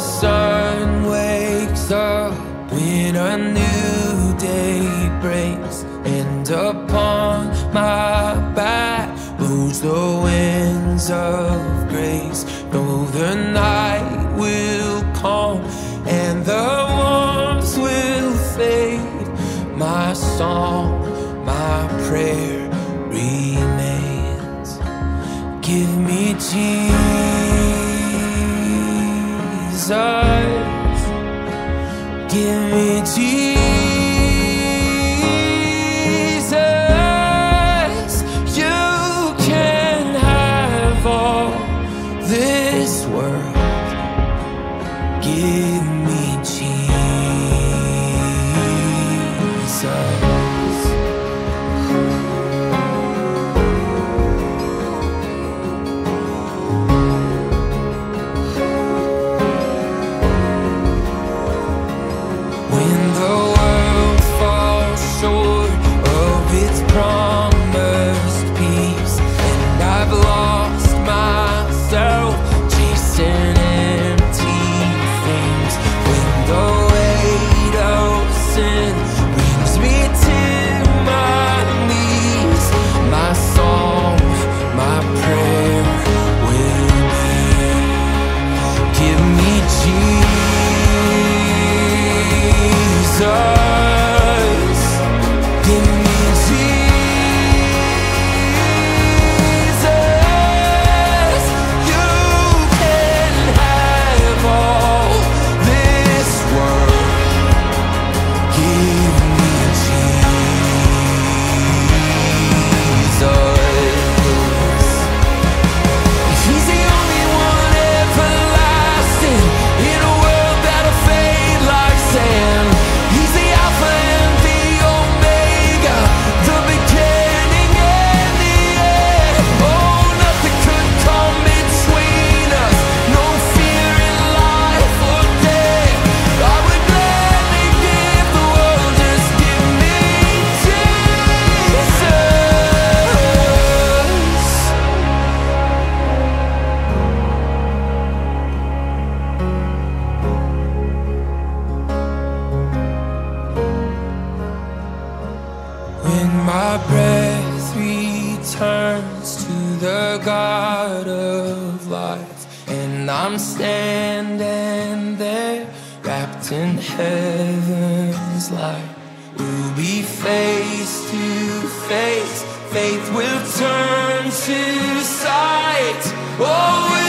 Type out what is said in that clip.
sun wakes up, when a new day breaks, and upon my back blows the winds of grace. Though the night will come and the warmth will fade, my song, my prayer remains. Give me Jesus, give me Jesus. You can have all this world. Give me Jesus. When the world falls short of its promised peace, and I've lost myself chasing empty things, when the weight of sin brings me to my knees, my song, my prayer will be, give me Jesus, give me Jesus. You can have all this world. Give me Jesus. He's the only one everlasting in a world that'll fade like sand. He's the Alpha and the Omega, the beginning and the end. Oh, nothing could come between us, no fear in life or death. I would gladly give the world, just give me Jesus. When my breath returns to the God of life, and I'm standing there wrapped in heaven's light, we'll be face to face. Faith will turn to sight. Oh,